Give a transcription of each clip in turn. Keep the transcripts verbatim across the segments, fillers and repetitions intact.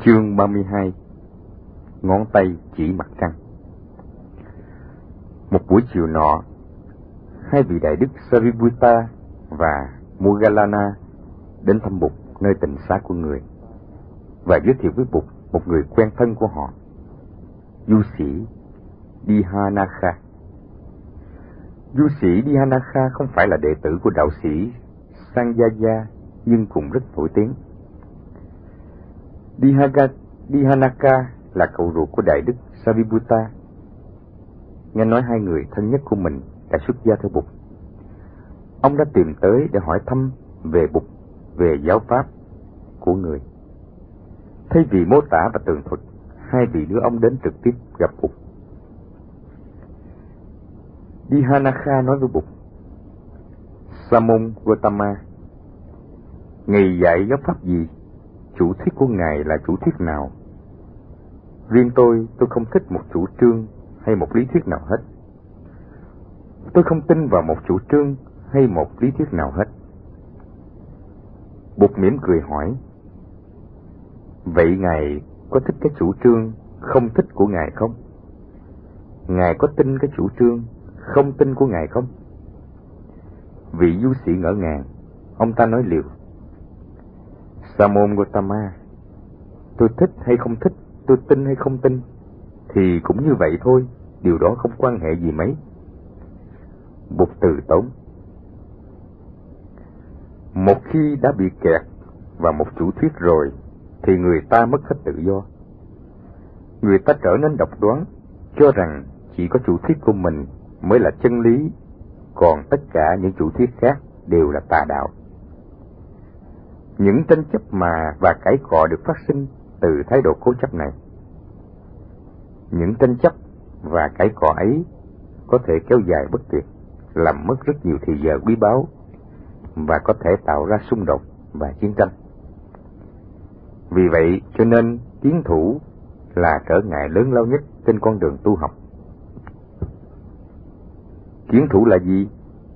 Chương ba mươi hai. Ngón tay chỉ mặt trăng. Một buổi chiều nọ, hai vị đại đức Sariputta và Moggallana đến thăm Bụt nơi tịnh xá của người và giới thiệu với Bụt một người quen thân của họ, du sĩ Dhyānakha. Du sĩ Dhyānakha không phải là đệ tử của đạo sĩ Sanjaya nhưng cũng rất nổi tiếng. Dhyānakha là cậu ruột của đại đức Sariputta. Nghe nói hai người thân nhất của mình đã xuất gia theo Bụt, ông đã tìm tới để hỏi thăm về Bụt, về giáo pháp của người. Thay vì mô tả và tường thuật, hai vị đưa ông đến trực tiếp gặp Bụt. Dhyānakha nói với Bụt: Sa môn Gautama, Ngài dạy giáo pháp gì? Chủ thuyết của Ngài là chủ thuyết nào? Riêng tôi, tôi không thích một chủ trương hay một lý thuyết nào hết. Tôi không tin vào một chủ trương hay một lý thuyết nào hết. Bụt mỉm cười hỏi: Vậy Ngài có thích cái chủ trương không thích của Ngài không? Ngài có tin cái chủ trương không tin của Ngài không? Vị du sĩ ngỡ ngàng, ông ta nói liều: Sa môn Gautama, tôi thích hay không thích, tôi tin hay không tin, thì cũng như vậy thôi, điều đó không quan hệ gì mấy. Bụt từ tốn: Một khi đã bị kẹt vào một chủ thuyết rồi, thì người ta mất hết tự do. Người ta trở nên độc đoán, cho rằng chỉ có chủ thuyết của mình mới là chân lý, còn tất cả những chủ thuyết khác đều là tà đạo. Những tranh chấp mà và cãi cọ được phát sinh từ thái độ cố chấp này. Những tranh chấp và cãi cọ ấy có thể kéo dài bất tuyệt, làm mất rất nhiều thời giờ quý báu và có thể tạo ra xung đột và chiến tranh. Vì vậy cho nên kiến thủ là trở ngại lớn lao nhất trên con đường tu học. Kiến thủ là gì?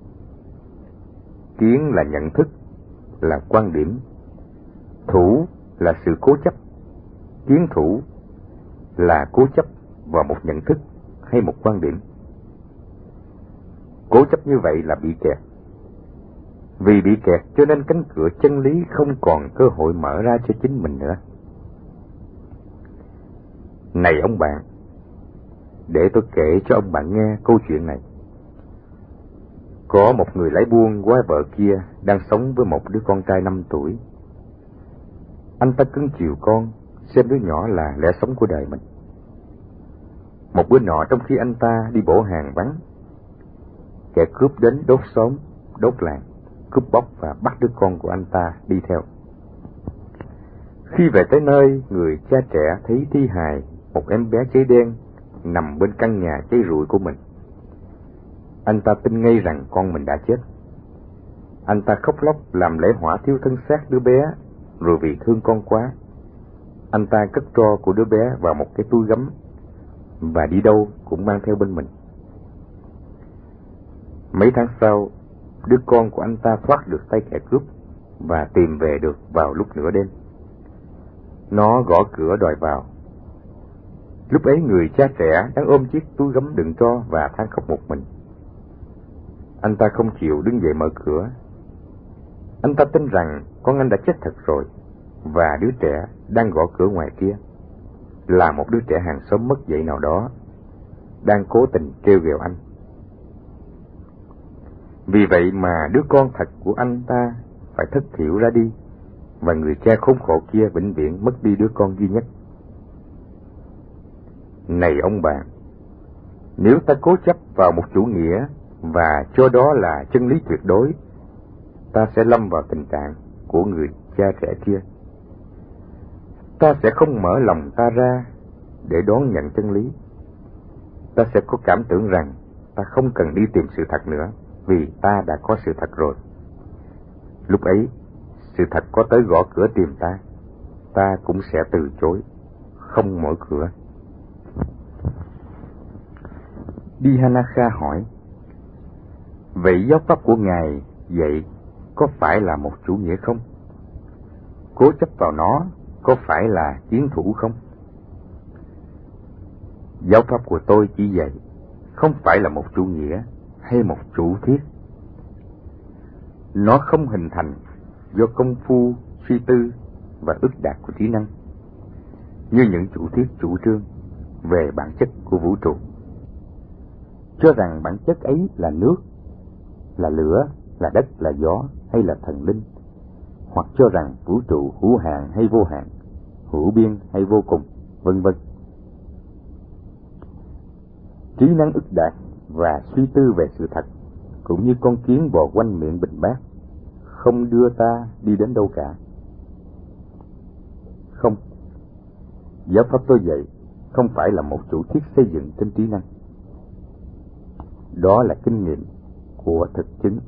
Kiến là nhận thức, là quan điểm. Thủ là sự cố chấp. Kiến thủ là cố chấp vào một nhận thức hay một quan điểm. Cố chấp như vậy là bị kẹt. Vì bị kẹt cho nên cánh cửa chân lý không còn cơ hội mở ra cho chính mình nữa. Này ông bạn, để tôi kể cho ông bạn nghe câu chuyện này. Có một người lái buôn qua vợ kia đang sống với một đứa con trai năm tuổi. Anh ta cưng chiều con, xem đứa nhỏ là lẽ sống của đời mình. Một bữa nọ trong khi anh ta đi bổ hàng vắng, kẻ cướp đến đốt xóm, đốt làng, cướp bóc và bắt đứa con của anh ta đi theo. Khi về tới nơi, người cha trẻ thấy thi hài một em bé cháy đen nằm bên căn nhà cháy rụi của mình. Anh ta tin ngay rằng con mình đã chết. Anh ta khóc lóc làm lễ hỏa thiêu thân xác đứa bé, rồi vì thương con quá, anh ta cất tro của đứa bé vào một cái túi gấm và đi đâu cũng mang theo bên mình. Mấy tháng sau, đứa con của anh ta thoát được tay kẻ cướp và tìm về được vào lúc nửa đêm. Nó gõ cửa đòi vào. Lúc ấy người cha trẻ đang ôm chiếc túi gấm đựng tro và than khóc một mình. Anh ta không chịu đứng dậy mở cửa. Anh ta tin rằng con anh đã chết thật rồi, và đứa trẻ đang gõ cửa ngoài kia là một đứa trẻ hàng xóm mất dạy nào đó, đang cố tình trêu ghẹo anh. Vì vậy mà đứa con thật của anh ta phải thất thiểu ra đi, và người cha khốn khổ kia vĩnh viễn mất đi đứa con duy nhất. Này ông bạn, nếu ta cố chấp vào một chủ nghĩa và cho đó là chân lý tuyệt đối, ta sẽ lâm vào tình trạng của người cha trẻ kia. Ta sẽ không mở lòng ta ra để đón nhận chân lý. Ta sẽ có cảm tưởng rằng ta không cần đi tìm sự thật nữa, vì ta đã có sự thật rồi. Lúc ấy, sự thật có tới gõ cửa tìm ta, ta cũng sẽ từ chối, không mở cửa. Dhyānakha hỏi: Vậy giáo pháp của Ngài vậy có phải là một chủ nghĩa không? Cố chấp vào nó có phải là chiến thủ không? Giáo pháp của tôi chỉ dạy không phải là một chủ nghĩa hay một chủ thuyết. Nó không hình thành do công phu, suy tư và ức đạt của trí năng, như những chủ thuyết chủ trương về bản chất của vũ trụ, cho rằng bản chất ấy là nước, là lửa, là đất, là gió hay là thần linh, hoặc cho rằng vũ trụ hữu hạn hay vô hạn, hữu biên hay vô cùng, vân vân. Trí năng ức đạt và suy tư về sự thật, cũng như con kiến bò quanh miệng bình bát, không đưa ta đi đến đâu cả. Không, giáo pháp tôi dạy không phải là một chủ thuyết xây dựng trên trí năng. Đó là kinh nghiệm của thực chứng.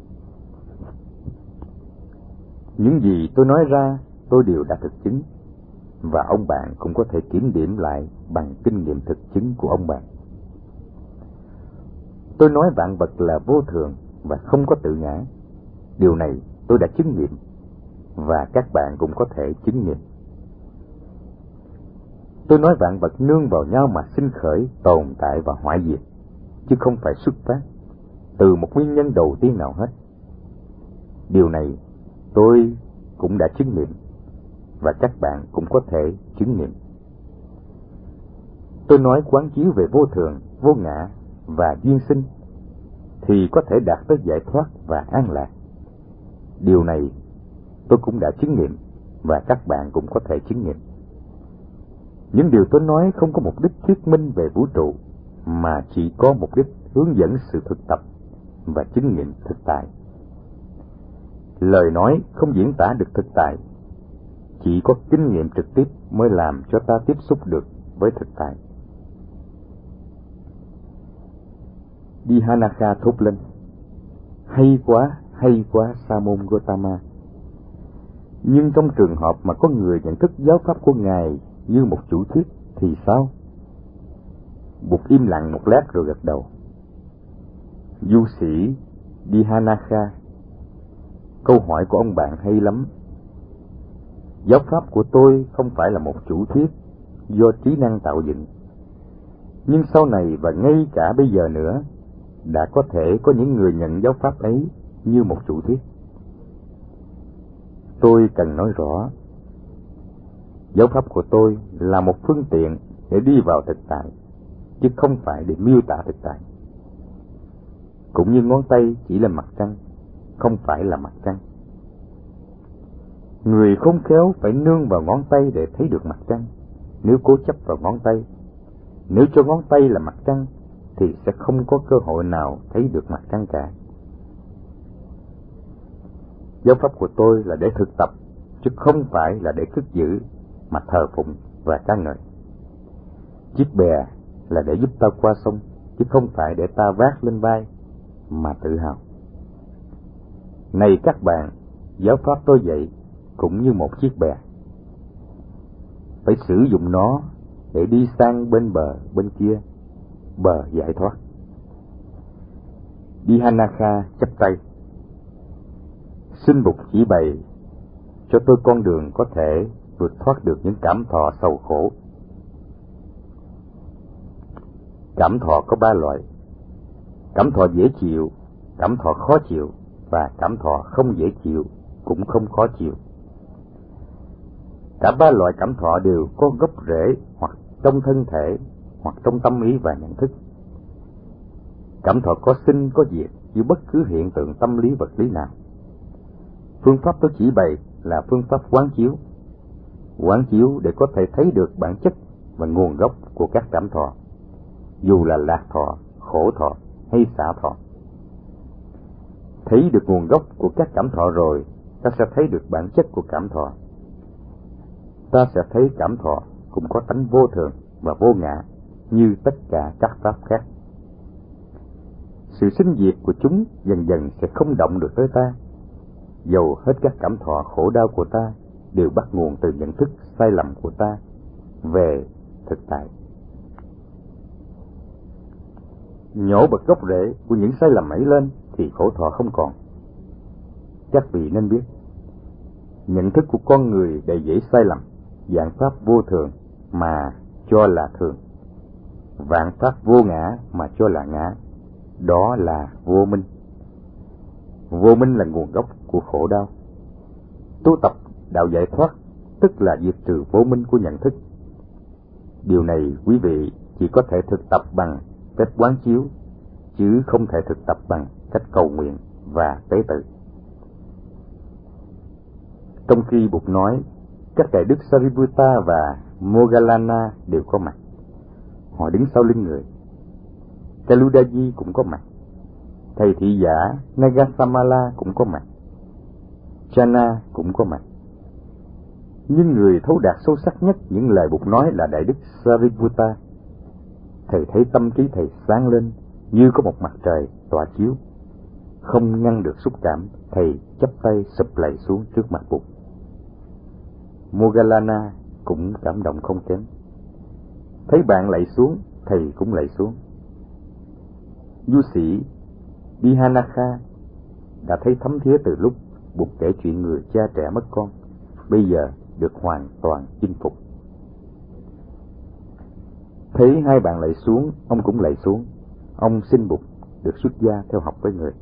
Những gì tôi nói ra tôi đều đã thực chứng, và ông bạn cũng có thể kiểm điểm lại bằng kinh nghiệm thực chứng của ông bạn. Tôi nói vạn vật là vô thường và không có tự ngã. Điều này tôi đã chứng nghiệm, và các bạn cũng có thể chứng nghiệm. Tôi nói vạn vật nương vào nhau mà sinh khởi, tồn tại và hoại diệt, chứ không phải xuất phát từ một nguyên nhân đầu tiên nào hết. Điều này tôi cũng đã chứng nghiệm, và các bạn cũng có thể chứng nghiệm. Tôi nói quán chiếu về vô thường, vô ngã và duyên sinh, thì có thể đạt tới giải thoát và an lạc. Điều này tôi cũng đã chứng nghiệm, và các bạn cũng có thể chứng nghiệm. Những điều tôi nói không có mục đích thuyết minh về vũ trụ, mà chỉ có mục đích hướng dẫn sự thực tập và chứng nghiệm thực tại. Lời nói không diễn tả được thực tại, chỉ có kinh nghiệm trực tiếp mới làm cho ta tiếp xúc được với thực tại. Dhyānaka thốt lên: hay quá, hay quá Sa môn Gotama. Nhưng trong trường hợp mà có người nhận thức giáo pháp của Ngài như một chủ thuyết thì sao? Bụt im lặng một lát rồi gật đầu. Du sĩ Dhyānaka, câu hỏi của ông bạn hay lắm. Giáo pháp của tôi không phải là một chủ thuyết do trí năng tạo dựng, nhưng sau này và ngay cả bây giờ nữa, đã có thể có những người nhận giáo pháp ấy như một chủ thuyết. Tôi cần nói rõ, giáo pháp của tôi là một phương tiện để đi vào thực tại, chứ không phải để miêu tả thực tại. Cũng như ngón tay chỉ là mặt trăng, không phải là mặt trăng. Người khôn khéo phải nương vào ngón tay để thấy được mặt trăng. Nếu cố chấp vào ngón tay, nếu cho ngón tay là mặt trăng, thì sẽ không có cơ hội nào thấy được mặt trăng cả. Giáo pháp của tôi là để thực tập, chứ không phải là để cất giữ mà thờ phụng và ca ngợi. Chiếc bè là để giúp ta qua sông, chứ không phải để ta vác lên vai mà tự hào. Này các bạn, giáo pháp tôi dạy cũng như một chiếc bè, phải sử dụng nó để đi sang bên bờ bên kia, bờ giải thoát. Dhyānaka chắp tay: xin Bụt chỉ bày cho tôi con đường có thể vượt thoát được những cảm thọ sầu khổ. Cảm thọ có ba loại: cảm thọ dễ chịu, cảm thọ khó chịu và cảm thọ không dễ chịu cũng không khó chịu. Cả ba loại cảm thọ đều có gốc rễ hoặc trong thân thể hoặc trong tâm ý và nhận thức. Cảm thọ có sinh có diệt như bất cứ hiện tượng tâm lý vật lý nào. Phương pháp tôi chỉ bày là phương pháp quán chiếu. Quán chiếu để có thể thấy được bản chất và nguồn gốc của các cảm thọ, dù là lạc thọ, khổ thọ hay xả thọ. Thấy được nguồn gốc của các cảm thọ rồi, ta sẽ thấy được bản chất của cảm thọ. Ta sẽ thấy cảm thọ cũng có tánh vô thường và vô ngã như tất cả các pháp khác. Sự sinh diệt của chúng dần dần sẽ không động được tới ta, dầu hết các cảm thọ khổ đau của ta đều bắt nguồn từ nhận thức sai lầm của ta về thực tại. Nhổ bật gốc rễ của những sai lầm ấy lên thì khổ thọ không còn. Các vị nên biết, nhận thức của con người đầy dẫy sai lầm vạn pháp vô thường mà cho là thường, vạn pháp vô ngã mà cho là ngã, đó là vô minh. Vô minh là nguồn gốc của khổ đau. Tu tập đạo giải thoát tức là diệt trừ vô minh của nhận thức. Điều này quý vị chỉ có thể thực tập bằng cách quán chiếu, chứ không thể thực tập bằng cách cầu nguyện và tế tự. Trong khi Bụt nói, các đại đức Sariputta và Moggallana đều có mặt. Họ đứng sau lưng người. Kaludaji cũng có mặt. Thầy thị giả Nagasamala cũng có mặt. Chana cũng có mặt. Nhưng người thấu đạt sâu sắc nhất những lời Bụt nói là đại đức Sariputta. Thầy thấy tâm trí thầy sáng lên như có một mặt trời tỏa chiếu. Không ngăn được xúc cảm, thầy chắp tay sụp lạy xuống trước mặt Bụt. Moggallana cũng cảm động không kém. Thấy bạn lạy xuống, thầy cũng lạy xuống. Du sĩ Dihanakha đã thấy thấm thía từ lúc Bụt kể chuyện người cha trẻ mất con, bây giờ được hoàn toàn chinh phục. Thấy hai bạn lạy xuống, ông cũng lạy xuống. Ông xin Bụt được xuất gia theo học với người.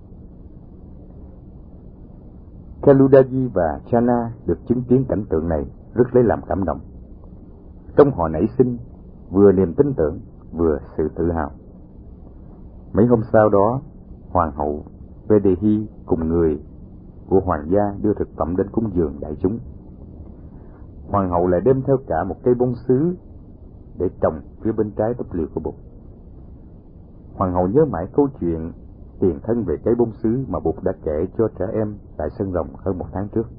Kaludaji và Chana được chứng kiến cảnh tượng này rất lấy làm cảm động. Trong họ nảy sinh vừa niềm tin tưởng vừa sự tự hào. Mấy hôm sau đó, hoàng hậu Vedehi cùng người của hoàng gia đưa thực phẩm đến cúng dường đại chúng. Hoàng hậu lại đem theo cả một cây bông sứ để trồng phía bên trái túp liều của Bụt. Hoàng hậu nhớ mãi câu chuyện tiền thân về cây bông sứ mà Bụt đã kể cho trẻ em tại sân rồng hơn một tháng trước.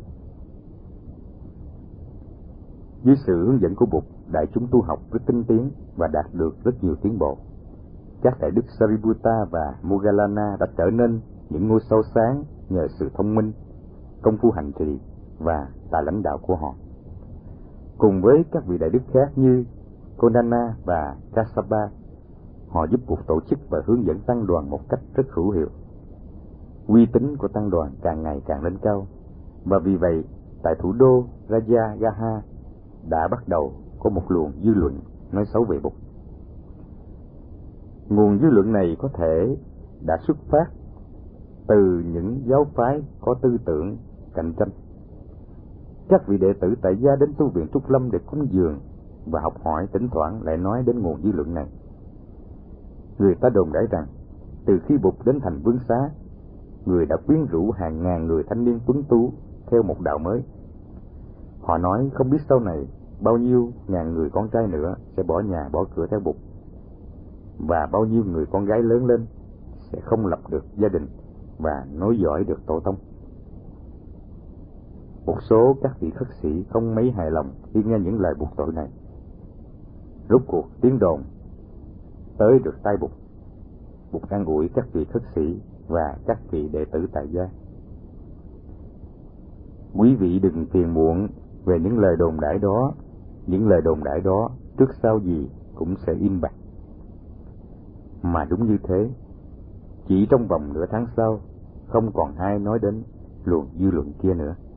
Dưới sự hướng dẫn của Bụt, đại chúng tu học rất tinh tiến và đạt được rất nhiều tiến bộ. Các đại đức Sariputta và Moggallana đã trở nên những ngôi sao sáng nhờ sự thông minh, công phu hành trì và tài lãnh đạo của họ. Cùng với các vị đại đức khác như Konana và Kassapa, họ giúp Bụt tổ chức và hướng dẫn tăng đoàn một cách rất hữu hiệu. Uy tín của tăng đoàn càng ngày càng lên cao, và vì vậy tại thủ đô Rajagaha đã bắt đầu có một luồng dư luận nói xấu về Bụt. Nguồn dư luận này có thể đã xuất phát từ những giáo phái có tư tưởng cạnh tranh. Các vị đệ tử tại gia đến tu viện Trúc Lâm để cúng dường và học hỏi, thỉnh thoảng lại nói đến nguồn dư luận này. Người ta đồn đãi rằng từ khi Bụt đến thành Vương Xá, người đã quyến rũ hàng ngàn người thanh niên tuấn tú theo một đạo mới. Họ nói không biết sau này bao nhiêu ngàn người con trai nữa sẽ bỏ nhà bỏ cửa theo Bụt, và bao nhiêu người con gái lớn lên sẽ không lập được gia đình và nối dõi được tổ tông. Một số các vị khất sĩ không mấy hài lòng khi nghe những lời buộc tội này. Rốt cuộc tiếng đồn tới được tai Bụt. Bụt an ủi các vị khất sĩ và các vị đệ tử tại gia. Quý vị đừng phiền muộn về những lời đồn đãi đó. Những lời đồn đãi đó trước sau gì cũng sẽ im bặt. Mà đúng như thế, chỉ trong vòng nửa tháng sau, không còn ai nói đến luồng dư luận kia nữa.